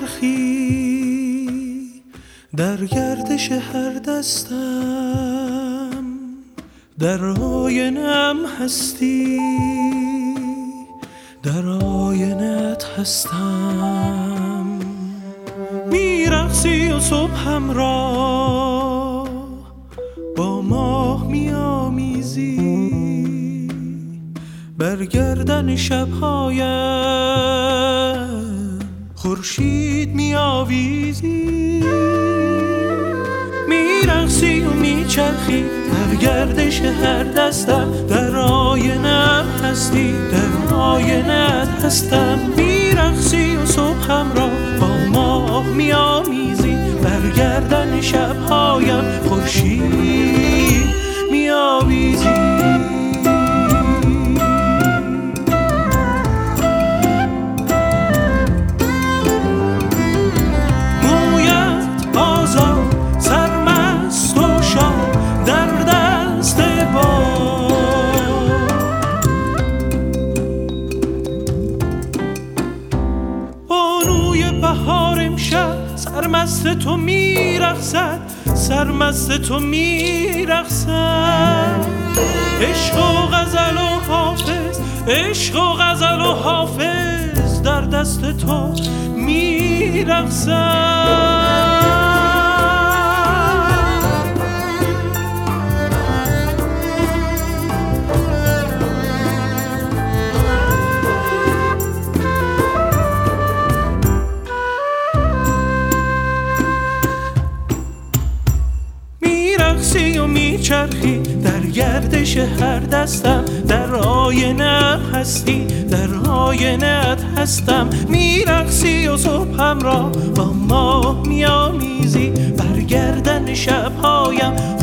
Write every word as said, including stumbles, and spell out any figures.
میچرخی در گردش هر دستم، در آینم هستی، در آینت هستم. میرقصی و صبحم را با ماه میامیزی، بر گردن شبهایم خورشید میآویزی. میرقصی و میچرخی در گردش هر دستم، در آینم هستی، در آینت هستم. میرقصی و صبحم را با ماه میآمیزی، بر گردن شبهایم خورشید میآویزی. سرمست تو میرقصد، سرمست تو میرقصد. عشق و غزل و حافظ، عشق و غزل و حافظ در دست تو میرقصد. میرقصی و میچرخی در گردش هر دستم، در آینم هستی، در آینت هستم. میرقصی و صبحم را با ماه میآمیزی، بر گردن شبهایم